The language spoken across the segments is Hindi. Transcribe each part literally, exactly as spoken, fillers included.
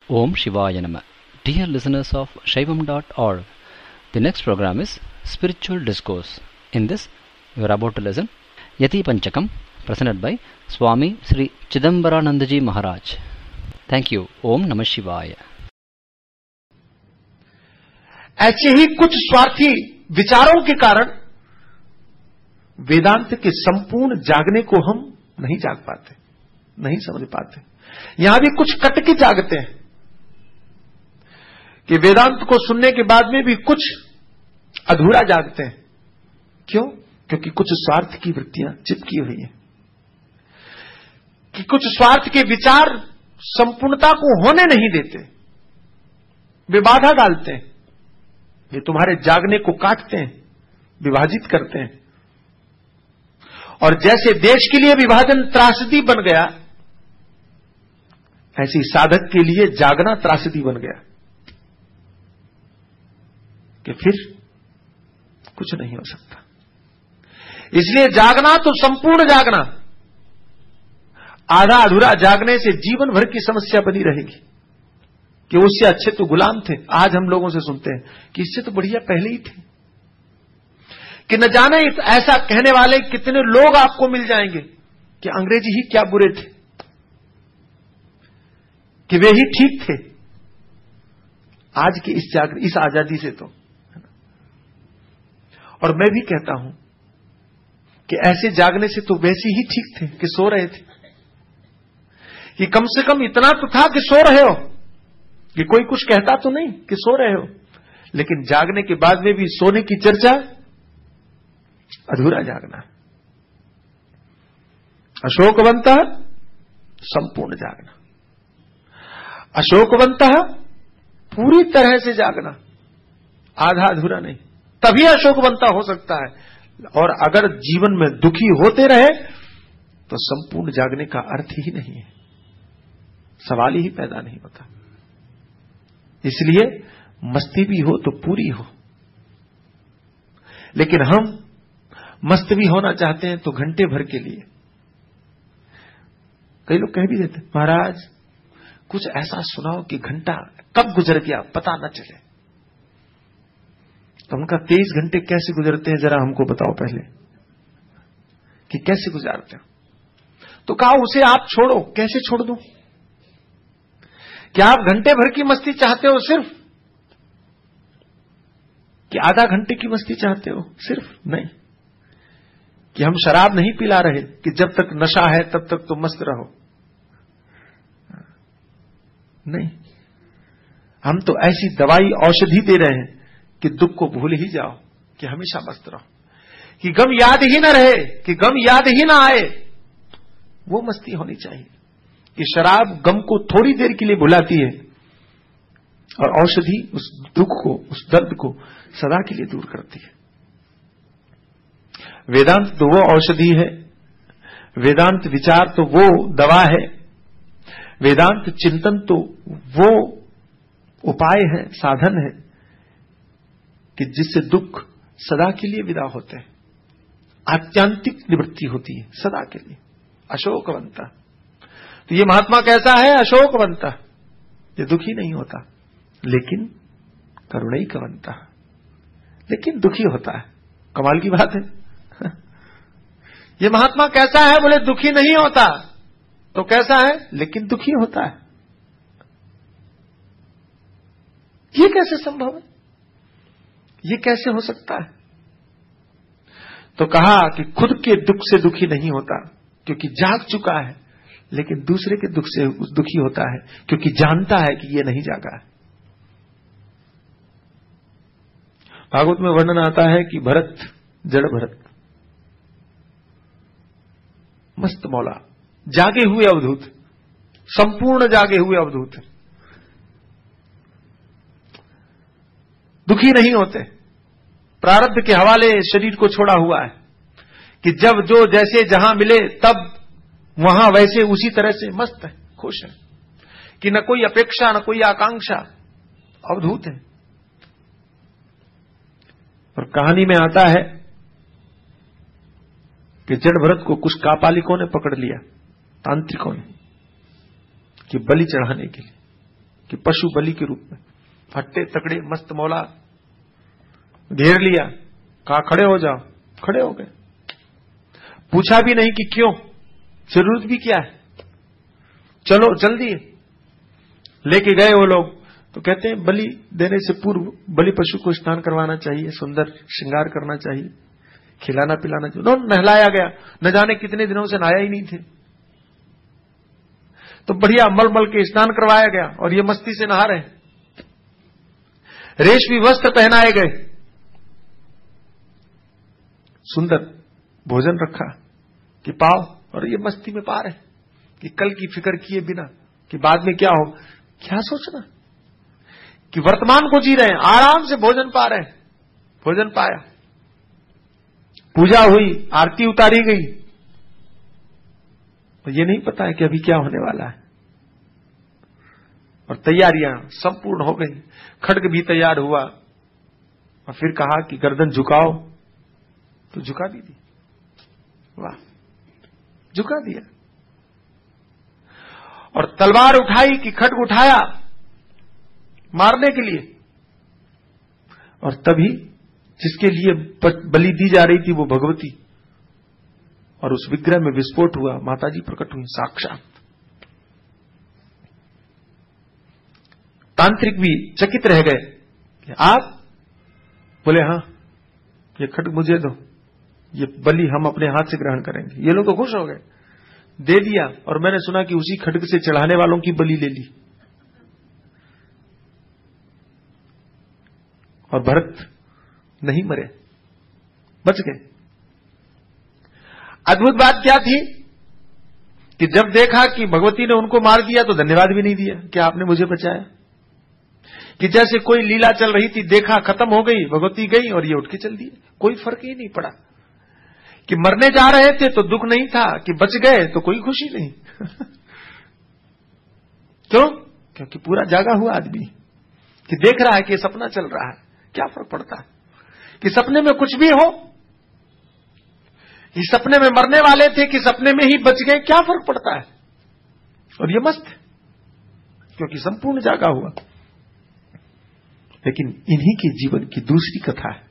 Om Shivaya Nama. Dear listeners of Shaivam dot org, the next program is Spiritual Discourse. In this, we are about to listen Yati Panchakam, presented by Swami Sri Chidambaranandaji Maharaj. Thank you. Om Namah Shivaya. ऐसे ही कुछ स्वार्थी विचारों के कारण वेदांत के संपूर्ण जागने को हम नहीं जाग पाते, नहीं समझ पाते। यहां भी कुछ कटके जागते हैं कि वेदांत को सुनने के बाद में भी कुछ अधूरा जागते हैं। क्यों? क्योंकि कुछ स्वार्थ की वृत्तियां चिपकी हुई हैं, कि कुछ स्वार्थ के विचार संपूर्णता को होने नहीं देते, वे बाधा डालते हैं, वे तुम्हारे जागने को काटते हैं, विभाजित करते हैं। और जैसे देश के लिए विभाजन त्रासदी बन गया, ऐसे साधक के लिए जागना त्रासदी बन गया कि फिर कुछ नहीं हो सकता। इसलिए जागना तो संपूर्ण जागना, आधा अधूरा जागने से जीवन भर की समस्या बनी रहेगी कि उससे अच्छे तो गुलाम थे। आज हम लोगों से सुनते हैं कि इससे तो बढ़िया पहले ही थे, कि न जाने ऐसा कहने वाले कितने लोग आपको मिल जाएंगे कि अंग्रेजी ही क्या बुरे थे, कि वे ही ठीक थे। आज की इस जाग इस आजादी से तो, और मैं भी कहता हूं कि ऐसे जागने से तो वैसे ही ठीक थे कि सो रहे थे, कि कम से कम इतना तो था कि सो रहे हो, कि कोई कुछ कहता तो नहीं कि सो रहे हो। लेकिन जागने के बाद में भी सोने की चर्चा, अधूरा जागना। अशोकवंत संपूर्ण जागना, अशोकवंत पूरी तरह से जागना, आधा अधूरा नहीं, तभी अशोकवंता हो सकता है। और अगर जीवन में दुखी होते रहे तो संपूर्ण जागने का अर्थ ही नहीं है, सवाल ही पैदा नहीं होता। इसलिए मस्ती भी हो तो पूरी हो, लेकिन हम मस्त भी होना चाहते हैं तो घंटे भर के लिए। कई लोग कह भी देते, महाराज कुछ ऐसा सुनाओ कि घंटा कब गुजर गया पता न चले। तो उनका तेईस घंटे कैसे गुजरते हैं जरा हमको बताओ पहले, कि कैसे गुजारते हो। तो कहा उसे आप छोड़ो। कैसे छोड़ दूं? क्या आप घंटे भर की मस्ती चाहते हो सिर्फ, कि आधा घंटे की मस्ती चाहते हो सिर्फ? नहीं, कि हम शराब नहीं पिला रहे कि जब तक नशा है तब तक तो मस्त रहो, नहीं। हम तो ऐसी दवाई औषधि दे रहे हैं कि दुख को भूल ही जाओ, कि हमेशा मस्त रहो, कि गम याद ही ना रहे, कि गम याद ही ना आए। वो मस्ती होनी चाहिए कि शराब गम को थोड़ी देर के लिए भुलाती है और औषधि उस दुख को, उस दर्द को सदा के लिए दूर करती है। वेदांत तो वो औषधि है, वेदांत विचार तो वो दवा है, वेदांत चिंतन तो वो उपाय है, साधन है कि जिससे दुख सदा के लिए विदा होते हैं, आत्यांतिक निवृत्ति होती है सदा के लिए। अशोकवंता, तो ये महात्मा कैसा है? अशोकवंता, ये दुखी नहीं होता, लेकिन करुणैकवंता, लेकिन दुखी होता है। कमाल की बात है। ये महात्मा कैसा है? बोले दुखी नहीं होता, तो कैसा है? लेकिन दुखी होता है। ये कैसे संभव है? ये कैसे हो सकता है? तो कहा कि खुद के दुख से दुखी नहीं होता क्योंकि जाग चुका है, लेकिन दूसरे के दुख से दुखी होता है क्योंकि जानता है कि ये नहीं जागा है। भागवत में वर्णन आता है कि भरत, जड़ भरत, मस्त मौला, जागे हुए अवधूत, संपूर्ण जागे हुए अवधूत, दुखी नहीं होते। प्रारब्ध के हवाले शरीर को छोड़ा हुआ है कि जब जो जैसे जहां मिले तब वहां वैसे उसी तरह से मस्त है, खुश है, कि न कोई अपेक्षा न कोई आकांक्षा, अवधूत है। और कहानी में आता है कि जड़ भरत को कुछ कापालिकों ने पकड़ लिया, तांत्रिकों ने, कि बलि चढ़ाने के लिए। कि पशु बलि के रूप में हट्टे तकड़े मस्त मौला घेर लिया, कहा खड़े हो जाओ, खड़े हो गए। पूछा भी नहीं कि क्यों, जरूरत भी क्या है, चलो जल्दी लेके गए वो लोग। तो कहते हैं बलि देने से पूर्व बलि पशु को स्नान करवाना चाहिए, सुंदर श्रृंगार करना चाहिए, खिलाना पिलाना चाहिए। नो नहलाया गया, न जाने कितने दिनों से नहाया ही नहीं थे, तो बढ़िया मल मल के स्नान करवाया गया और ये मस्ती से नहा रहे। रेशमी वस्त्र पहनाए गए, सुंदर भोजन रखा कि पाओ, और ये मस्ती में पा रहे कि कल की फिक्र किए बिना कि बाद में क्या हो, क्या सोचना, कि वर्तमान को जी रहे हैं, आराम से भोजन पा रहे हैं। भोजन पाया, पूजा हुई, आरती उतारी गई, तो ये नहीं पता है कि अभी क्या होने वाला है। और तैयारियां संपूर्ण हो गई, खड्ग भी तैयार हुआ, और फिर कहा कि गर्दन झुकाओ, तो झुका भी दी। वाह, झुका दिया। और तलवार उठाई कि खड्ग उठाया मारने के लिए, और तभी जिसके लिए बलि दी जा रही थी वो भगवती, और उस विग्रह में विस्फोट हुआ, माताजी प्रकट हुई साक्षात। तांत्रिक भी चकित रह गए। आप बोले हाँ, ये खड्ग मुझे दो, ये बलि हम अपने हाथ से ग्रहण करेंगे। ये लोग तो खुश हो गए, दे दिया। और मैंने सुना कि उसी खड्ग से चढ़ाने वालों की बलि ले ली, और भरत नहीं मरे, बच गए। अद्भुत बात क्या थी कि जब देखा कि भगवती ने उनको मार दिया तो धन्यवाद भी नहीं दिया कि आपने मुझे बचाया। कि जैसे कोई लीला चल रही थी, देखा खत्म हो गई, भगवती गई और ये उठ के चल दिए, कोई फर्क ही नहीं पड़ा। कि मरने जा रहे थे तो दुख नहीं था, कि बच गए तो कोई खुशी नहीं। क्यों? क्योंकि पूरा जागा हुआ आदमी कि देख रहा है कि सपना चल रहा है, क्या फर्क पड़ता है कि सपने में कुछ भी हो। ये सपने में मरने वाले थे कि सपने में ही बच गए, क्या फर्क पड़ता है। और ये मस्त, क्योंकि संपूर्ण जागा हुआ। लेकिन इन्हीं के जीवन की दूसरी कथा है,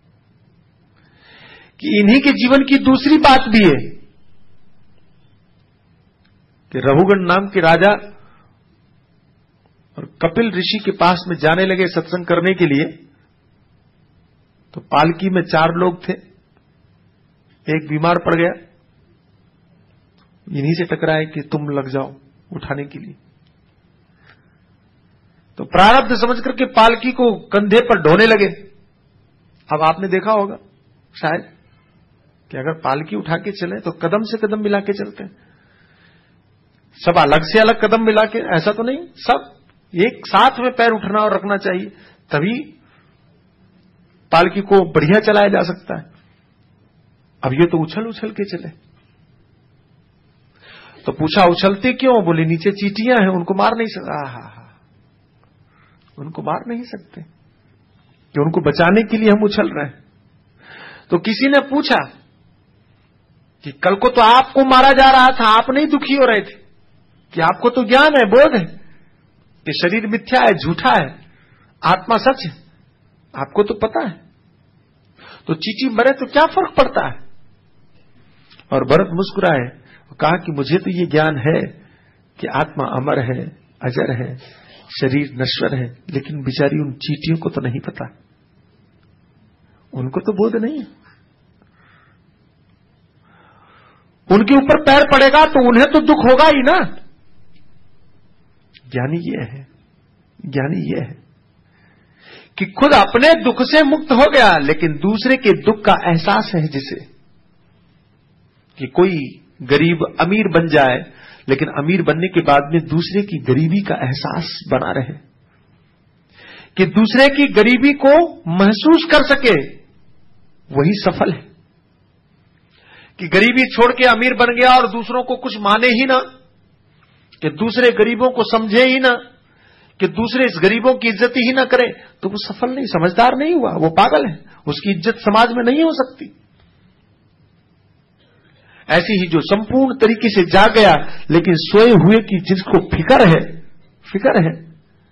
कि इन्हीं के जीवन की दूसरी बात भी है कि रघुगण नाम के राजा और कपिल ऋषि के पास में जाने लगे सत्संग करने के लिए। तो पालकी में चार लोग थे, एक बीमार पड़ गया, इन्हीं से टकराए कि तुम लग जाओ उठाने के लिए। तो प्रारब्ध समझ करके पालकी को कंधे पर ढोने लगे। अब आपने देखा होगा शायद कि अगर पालकी उठा के चले तो कदम से कदम मिला के चलते हैं, सब अलग से अलग कदम मिला के, ऐसा तो नहीं, सब एक साथ में पैर उठना और रखना चाहिए, तभी पालकी को बढ़िया चलाया जा सकता है। अब ये तो उछल उछल के चले। तो पूछा उछलते क्यों? बोले नीचे चींटियां हैं, उनको मार नहीं सकता। हा हा उनको मार नहीं सकते कि उनको बचाने के लिए हम उछल रहे हैं। तो किसी ने पूछा कि कल को तो आपको मारा जा रहा था, आप नहीं दुखी हो रहे थे, कि आपको तो ज्ञान है, बोध है कि शरीर मिथ्या है, झूठा है, आत्मा सच है, आपको तो पता है, तो चींटी मरे तो क्या फर्क पड़ता है। और भरत मुस्कुराए, कहा कि मुझे तो ये ज्ञान है कि आत्मा अमर है, अजर है, शरीर नश्वर है, लेकिन बेचारी उन चींटियों को तो नहीं पता, उनको तो बोध नहीं है। उनके ऊपर पैर पड़ेगा तो उन्हें तो दुख होगा ही ना। ज्ञानी ये है, ज्ञानी ये है कि खुद अपने दुख से मुक्त हो गया, लेकिन दूसरे के दुख का एहसास है जिसे, कि कोई गरीब अमीर बन जाए, लेकिन अमीर बनने के बाद में दूसरे की गरीबी का एहसास बना रहे, कि दूसरे की गरीबी को महसूस कर सके, वही सफल है। कि गरीबी छोड़ के अमीर बन गया और दूसरों को कुछ माने ही ना, कि दूसरे गरीबों को समझे ही ना, कि दूसरे इस गरीबों की इज्जत ही ना करे, तो वो सफल नहीं, समझदार नहीं हुआ, वो पागल है, उसकी इज्जत समाज में नहीं हो सकती। ऐसी ही जो संपूर्ण तरीके से जाग गया, लेकिन सोए हुए की जिसको फिक्र है, फिक्र है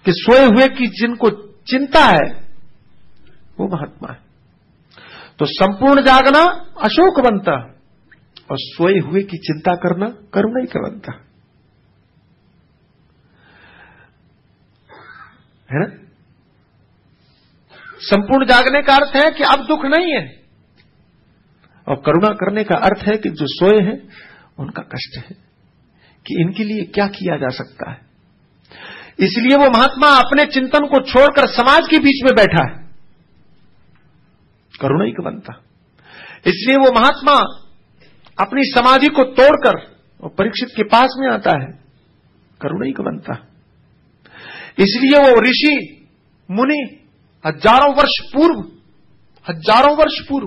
कि सोए हुए की जिनको चिंता है वो महात्मा है। तो संपूर्ण जागना अशोक बनता और सोए हुए की चिंता करना करुणा ही का बनता है ना। संपूर्ण जागने का अर्थ है कि अब दुख नहीं है, और करुणा करने का अर्थ है कि जो सोए हैं उनका कष्ट है कि इनके लिए क्या किया जा सकता है। इसलिए वो महात्मा अपने चिंतन को छोड़कर समाज के बीच में बैठा है, करुणा ही का बनता। इसलिए वो महात्मा अपनी समाधि को तोड़कर और परीक्षित के पास में आता है, करुणा ही का बनता। इसलिए वो ऋषि मुनि हजारों वर्ष पूर्व हजारों वर्ष पूर्व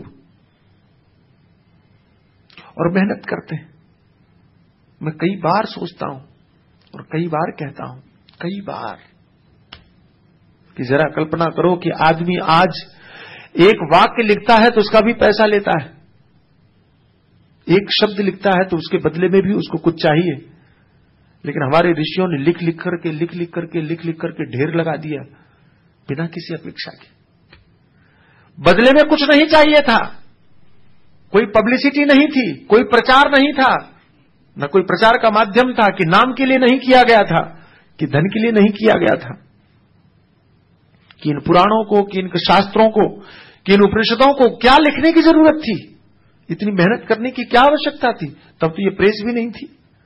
और मेहनत करते हैं। मैं कई बार सोचता हूं और कई बार कहता हूं, कई बार, कि जरा कल्पना करो कि आदमी आज एक वाक्य लिखता है तो उसका भी पैसा लेता है, एक शब्द लिखता है तो उसके बदले में भी उसको कुछ चाहिए। लेकिन हमारे ऋषियों ने लिख लिख करके लिख लिख करके लिख लिख करके ढेर लगा दिया बिना किसी अपेक्षा के। बदले में कुछ नहीं चाहिए था, कोई पब्लिसिटी नहीं थी, कोई प्रचार नहीं था, न कोई प्रचार का माध्यम था, कि नाम के लिए नहीं किया गया था, कि धन के लिए नहीं किया गया था, कि इन पुराणों को, कि इन शास्त्रों को, कि इन उपनिषदों को क्या लिखने की जरूरत थी, इतनी मेहनत करने की क्या आवश्यकता थी। तब तो ये प्रेस भी नहीं थी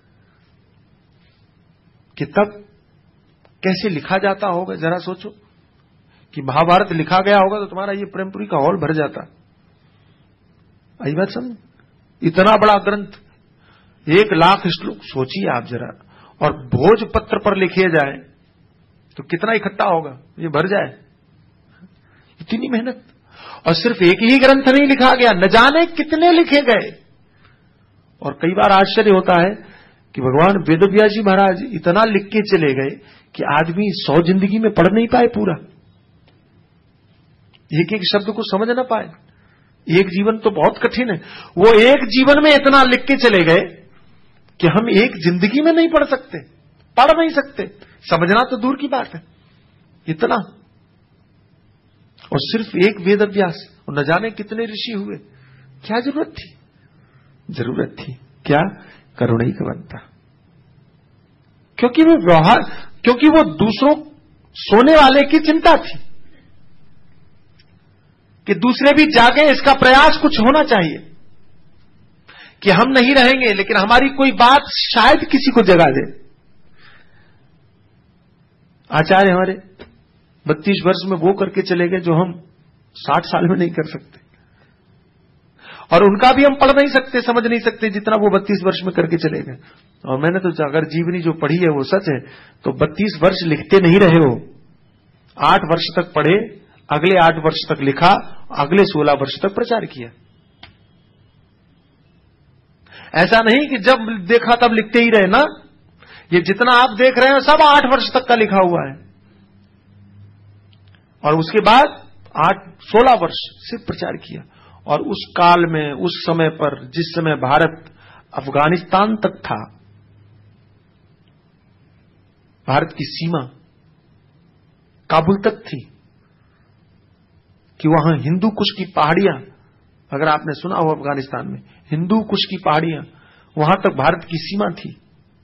कि तब कैसे लिखा जाता होगा। जरा सोचो कि महाभारत लिखा गया होगा तो तुम्हारा ये प्रेमपुरी का हॉल भर जाता। आई बात समझ, इतना बड़ा ग्रंथ, एक लाख श्लोक, सोचिए आप जरा, और भोजपत्र पर लिखे जाए तो कितना इकट्ठा होगा, ये भर जाए। इतनी मेहनत, और सिर्फ एक ही ग्रंथ नहीं लिखा गया, न जाने कितने लिखे गए। और कई बार आश्चर्य होता है कि भगवान वेदव्यास जी महाराज इतना लिख के चले गए कि आदमी सौ जिंदगी में पढ़ नहीं पाए पूरा, एक एक शब्द को समझ ना पाए। एक जीवन तो बहुत कठिन है, वो एक जीवन में इतना लिख के चले गए कि हम एक जिंदगी में नहीं पढ़ सकते, पढ़ नहीं सकते, समझना तो दूर की बात है, इतना। और सिर्फ एक वेदव्यास, और न जाने कितने ऋषि हुए। क्या जरूरत थी? जरूरत थी क्या? करुणा ही का बनता। क्योंकि वो व्यवहार, क्योंकि वो दूसरों सोने वाले की चिंता थी कि दूसरे भी जागे, इसका प्रयास कुछ होना चाहिए, कि हम नहीं रहेंगे लेकिन हमारी कोई बात शायद किसी को जगा दे। आचार्य हमारे बत्तीस वर्ष में वो करके चले गए जो हम साठ साल में नहीं कर सकते, और उनका भी हम पढ़ नहीं सकते, समझ नहीं सकते जितना वो बत्तीस वर्ष में करके चले गए। और मैंने तो अगर जीवनी जो पढ़ी है वो सच है तो बत्तीस वर्ष लिखते नहीं रहे हो, आठ वर्ष तक पढ़े, अगले आठ वर्ष तक लिखा, अगले सोलह वर्ष तक प्रचार किया। ऐसा नहीं कि जब देखा तब लिखते ही रहे ना, ये जितना आप देख रहे हैं सब आठ वर्ष तक का लिखा हुआ है, और उसके बाद आठ सोलह वर्ष से प्रचार किया। और उस काल में, उस समय पर, जिस समय भारत अफगानिस्तान तक था, भारत की सीमा काबुल तक थी, कि वहां हिंदू कुश की पहाड़ियां, अगर आपने सुना हो अफगानिस्तान में हिंदू कुश की पहाड़ियां, वहां तक भारत की सीमा थी।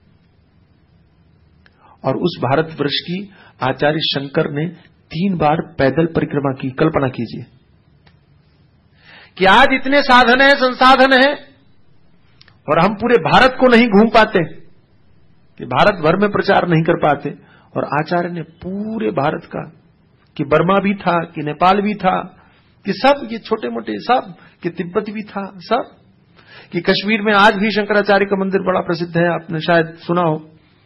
और उस भारतवर्ष की आचार्य शंकर ने तीन बार पैदल परिक्रमा की। कल्पना कीजिए कि आज इतने साधन है, संसाधन है, और हम पूरे भारत को नहीं घूम पाते, कि भारत भर में प्रचार नहीं कर पाते। और आचार्य ने पूरे भारत का, कि बर्मा भी था, कि नेपाल भी था, कि सब ये छोटे मोटे सब, कि तिब्बत भी था, सब, कि कश्मीर में आज भी शंकराचार्य का मंदिर बड़ा प्रसिद्ध है, आपने शायद सुना हो।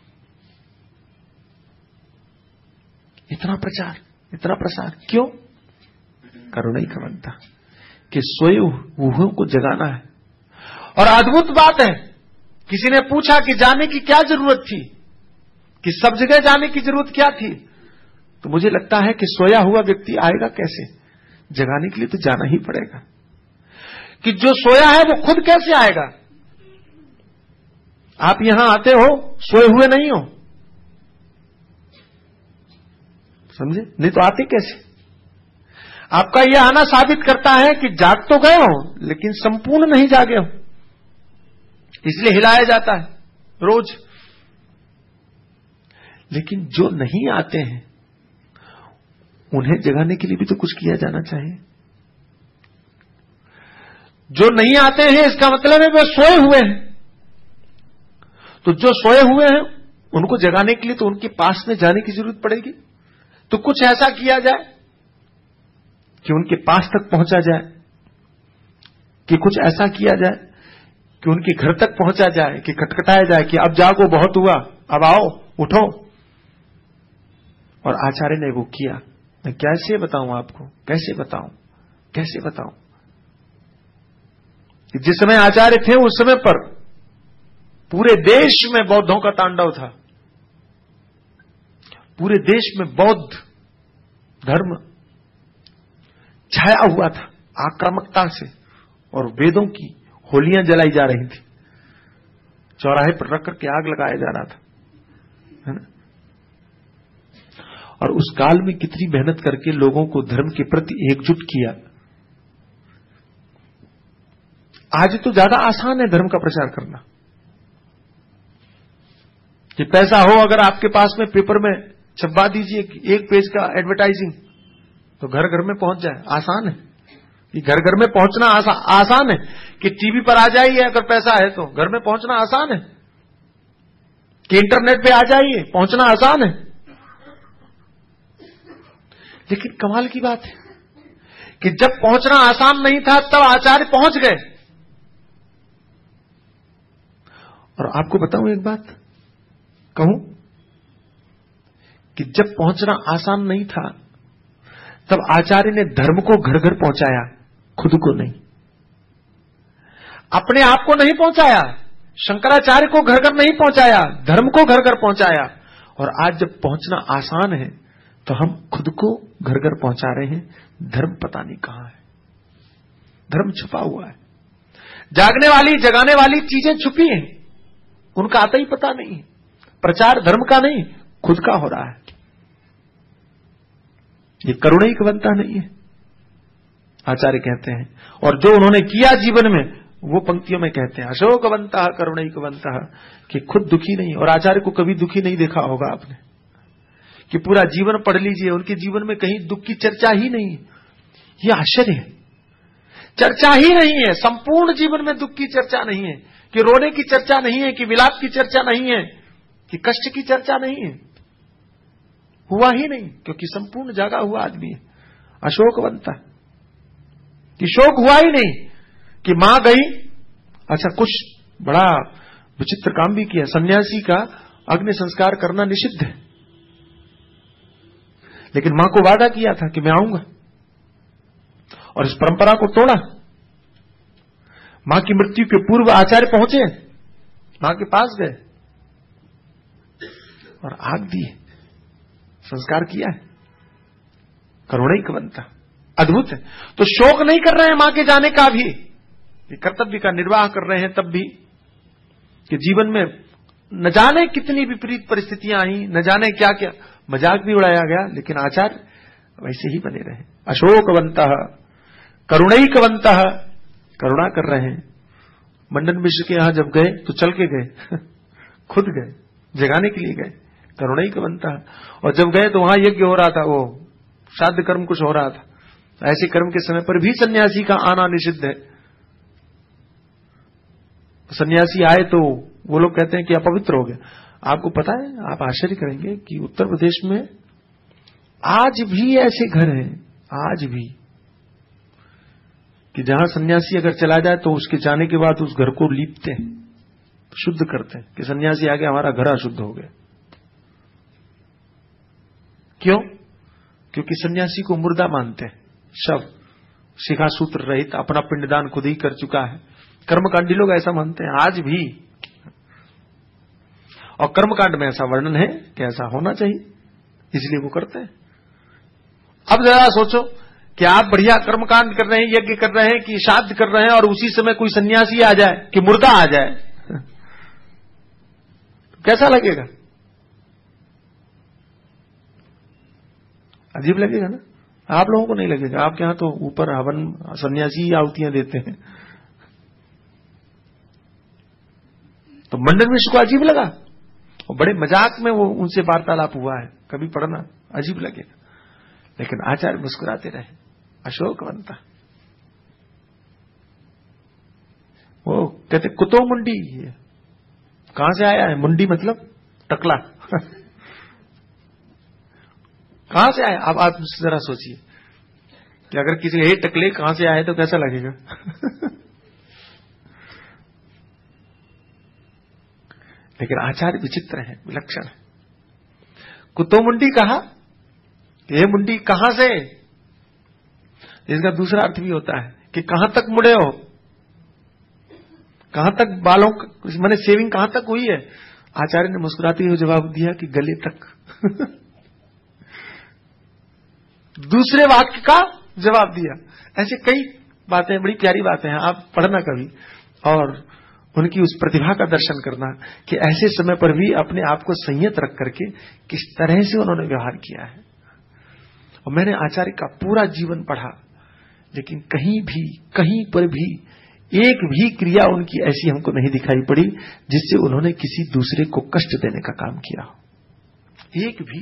इतना प्रचार, इतना प्रसार क्यों? करुणा ही का बनता, कि सोए हुओं को जगाना है। और अद्भुत बात है, किसी ने पूछा कि जाने की क्या जरूरत थी, कि सब जगह जाने की जरूरत क्या थी? तो मुझे लगता है कि सोया हुआ व्यक्ति आएगा कैसे? जगाने के लिए तो जाना ही पड़ेगा। कि जो सोया है वो खुद कैसे आएगा? आप यहां आते हो, सोए हुए नहीं हो, समझे? नहीं तो आते कैसे? आपका यह आना साबित करता है कि जाग तो गए हो लेकिन संपूर्ण नहीं जागे हो, इसलिए हिलाया जाता है रोज। लेकिन जो नहीं आते हैं उन्हें जगाने के लिए भी तो कुछ किया जाना चाहिए। जो नहीं आते हैं इसका मतलब है वे सोए हुए हैं, तो जो सोए हुए हैं उनको जगाने के लिए तो उनके पास में जाने की जरूरत पड़ेगी। तो कुछ ऐसा किया जाए कि उनके पास तक पहुंचा जाए, कि कुछ ऐसा किया जाए कि उनके घर तक पहुंचा जाए, कि खटखटाया जाए कि अब जागो, बहुत हुआ, अब आओ, उठो। और आचार्य ने वो किया। मैं कैसे बताऊं आपको, कैसे बताऊं, कैसे बताऊं कि जिस समय आचार्य थे उस समय पर पूरे देश में बौद्धों का तांडव था। पूरे देश में बौद्ध धर्म छाया हुआ था आक्रामकता से, और वेदों की होलियां जलाई जा रही थी, चौराहे पर रख करके आग लगाया जा रहा था, है ना? और उस काल में कितनी मेहनत करके लोगों को धर्म के प्रति एकजुट किया। आज तो ज्यादा आसान है धर्म का प्रचार करना, कि पैसा हो अगर आपके पास में, पेपर में छपवा दीजिए एक पेज का एडवर्टाइजिंग, तो घर घर में पहुंच जाए। आसान है कि घर घर में पहुंचना आसा, आसान है कि टीवी पर आ जाइए, अगर पैसा है तो घर में पहुंचना आसान है, कि इंटरनेट पे आ जाइए, पहुंचना आसान है। लेकिन कमाल की बात है कि जब पहुंचना आसान नहीं था तब आचार्य पहुंच गए। और आपको बताऊं एक बात कहूं कि जब पहुंचना आसान नहीं था तब आचार्य ने धर्म को घर घर पहुंचाया, खुद को नहीं, अपने आप को नहीं पहुंचाया, शंकराचार्य को घर घर नहीं पहुंचाया, धर्म को घर घर पहुंचाया। और आज जब पहुंचना आसान है तो हम खुद को घर घर पहुंचा रहे हैं, धर्म पता नहीं कहां है, धर्म छुपा हुआ है। जागने वाली जगाने वाली चीजें छुपी हैं, उनका आता ही पता नहीं है। प्रचार धर्म का नहीं, खुद का हो रहा है। ये करुणैकवंता नहीं है, आचार्य कहते हैं। और जो उन्होंने किया जीवन में वो पंक्तियों में कहते हैं अशोकवंता करुणैकवंता, कि खुद दुखी नहीं। और आचार्य को कभी दुखी नहीं देखा होगा आपने, कि पूरा जीवन पढ़ लीजिए, उनके जीवन में कहीं दुख की चर्चा ही नहीं है। ये आश्चर्य है, चर्चा ही नहीं है, संपूर्ण जीवन में दुख की चर्चा नहीं है, कि रोने की चर्चा नहीं है, कि विलाप की चर्चा नहीं है, कि कष्ट की चर्चा नहीं है, हुआ ही नहीं, क्योंकि संपूर्ण जागा हुआ आदमी है। अशोकवंता, कि शोक हुआ ही नहीं, कि मां गई। अच्छा, कुछ बड़ा विचित्र काम भी किया। सन्यासी का अग्नि संस्कार करना निषिद्ध है, लेकिन मां को वादा किया था कि मैं आऊंगा, और इस परंपरा को तोड़ा। मां की मृत्यु के पूर्व आचार्य पहुंचे, मां के पास गए और आग दी, संस्कार किया है। करुणैकवंता, अद्भुत है। तो शोक नहीं कर रहे हैं मां के जाने का भी, कर्तव्य का निर्वाह कर रहे हैं तब भी, कि जीवन में न जाने कितनी विपरीत परिस्थितियां आई, न जाने क्या क्या मजाक भी उड़ाया गया, लेकिन आचार्य वैसे ही बने रहे। अशोकवंतः करुणैकवंतः, करुणा कर रहे हैं। मंडन मिश्र के यहां जब गए तो चल के गए खुद गए, जगाने के लिए गए, करुणैकवंतः। और जब गए तो वहां यज्ञ हो रहा था, वो श्राद्ध कर्म कुछ हो रहा था। ऐसे कर्म के समय पर भी सन्यासी का आना निषिद्ध है। सन्यासी आए तो वो लोग कहते हैं कि अपवित्र हो गया। आपको पता है, आप आश्चर्य करेंगे कि उत्तर प्रदेश में आज भी ऐसे घर हैं, आज भी, कि जहां सन्यासी अगर चला जाए तो उसके जाने के बाद उस घर को लीपते हैं, शुद्ध करते हैं, कि सन्यासी आ गया, हमारा घर अशुद्ध हो गया। क्यों? क्योंकि सन्यासी को मुर्दा मानते हैं, शव, शिखा सूत्र रहित, अपना पिंडदान खुद ही कर चुका है। कर्मकांडी लोग ऐसा मानते हैं आज भी, और कर्मकांड में ऐसा वर्णन है कि ऐसा होना चाहिए, इसलिए वो करते हैं। अब जरा सोचो कि आप बढ़िया कर्मकांड कर रहे हैं, यज्ञ कर रहे हैं, कि श्राद्ध कर रहे हैं, और उसी समय कोई सन्यासी आ जाए, कि मुर्दा आ जाए, कैसा लगेगा? अजीब लगेगा ना, आप लोगों को नहीं लगेगा, आपके यहां तो ऊपर हवन सन्यासी आहुतियां देते हैं। तो मंडन मिश्र को अजीब लगा और बड़े मजाक में वो उनसे वार्तालाप हुआ है, कभी पढ़ना, अजीब लगेगा। लेकिन आचार्य मुस्कुराते रहे, अशोकवंता। वो कहते कुतो मुंडी, कहां से आया है? मुंडी मतलब टकला। कहां से आया? अब आप जरा सोचिए कि अगर किसी हे टकले कहां से आए तो कैसा लगेगा? लेकिन आचार्य विचित्र है, विलक्षण है। कुतो मुंडी कहा, ये मुंडी कहां से? इसका दूसरा अर्थ भी होता है कि कहां तक मुड़े हो, कहां तक बालों, मैंने शेविंग कहां तक हुई है? आचार्य ने मुस्कुराते हुए जवाब दिया कि गले तक। दूसरे वाक्य का जवाब दिया। ऐसे कई बातें, बड़ी प्यारी बातें हैं, आप पढ़ना कभी और उनकी उस प्रतिभा का दर्शन करना कि ऐसे समय पर भी अपने आप को संयत रख करके किस तरह से उन्होंने व्यवहार किया है। और मैंने आचार्य का पूरा जीवन पढ़ा, लेकिन कहीं भी, कहीं पर भी एक भी क्रिया उनकी ऐसी हमको नहीं दिखाई पड़ी जिससे उन्होंने किसी दूसरे को कष्ट देने का काम किया। एक भी।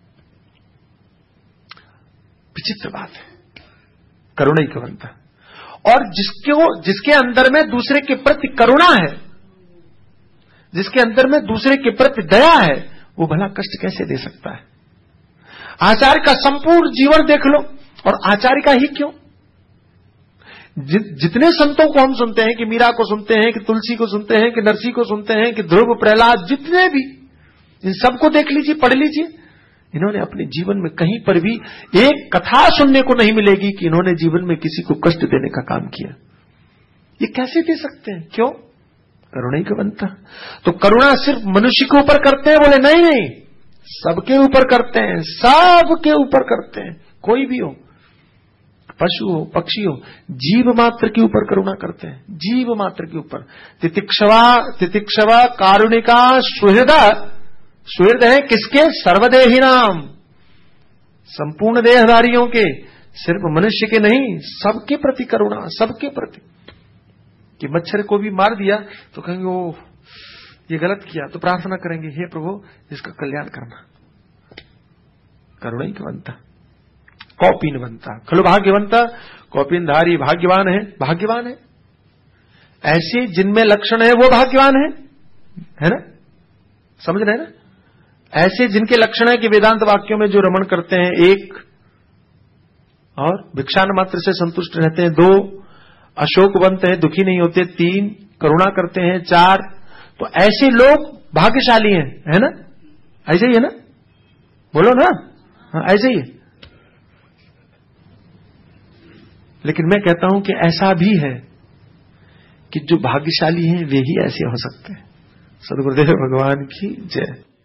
विचित्र बात है, करुणैकवंता। और जिसके जिसके अंदर में दूसरे के प्रति करुणा है, जिसके अंदर में दूसरे के प्रति दया है, वो भला कष्ट कैसे दे सकता है? आचार्य का संपूर्ण जीवन देख लो, और आचार्य का ही क्यों, जि, जितने संतों को हम सुनते हैं, कि मीरा को सुनते हैं, कि तुलसी को सुनते हैं, कि नरसी को सुनते हैं, कि ध्रुव, प्रहलाद, जितने भी, इन सबको देख लीजिए, पढ़ लीजिए, इन्होंने अपने जीवन में कहीं पर भी एक कथा सुनने को नहीं मिलेगी कि इन्होंने जीवन में किसी को कष्ट देने का काम किया। ये कैसे दे सकते हैं? क्यों? करुणैकवंता। तो करुणा सिर्फ मनुष्य के ऊपर करते हैं? बोले नहीं नहीं, सबके ऊपर करते हैं, सबके ऊपर करते हैं, कोई भी हो, पशु हो, पक्षी हो, जीव मात्र के ऊपर करुणा करते हैं, जीव मात्र के ऊपर। तितिक्षवा तितिक्षवा कारुणिका सुहृदा, सुहृद है किसके? सर्वदेही नाम, संपूर्ण देहधारियों के, सिर्फ मनुष्य के नहीं, सबके प्रति करुणा, सबके प्रति। कि मच्छर को भी मार दिया तो कहेंगे ओ ये गलत किया, तो प्रार्थना करेंगे हे प्रभु इसका कल्याण करना। करुणैकवंता, कौपीनवंता, खलु भाग्यवंता, कौपीनधारी भाग्यवान है, भाग्यवान है। ऐसे जिनमें लक्षण है वो भाग्यवान है, है ना? समझ रहे हैं ना? ऐसे जिनके लक्षण है कि वेदांत वाक्यों में जो रमण करते हैं, एक, और भिक्षान मात्र से संतुष्ट रहते हैं, दो, अशोकवंत है, दुखी नहीं होते, तीन, करुणा करते हैं, चार, तो ऐसे लोग भाग्यशाली हैं, है ना? ऐसे ही है ना? बोलो ना, हाँ ऐसे ही है। लेकिन मैं कहता हूं कि ऐसा भी है कि जो भाग्यशाली हैं वे ही ऐसे हो सकते हैं। सद्गुरुदेव भगवान की जय।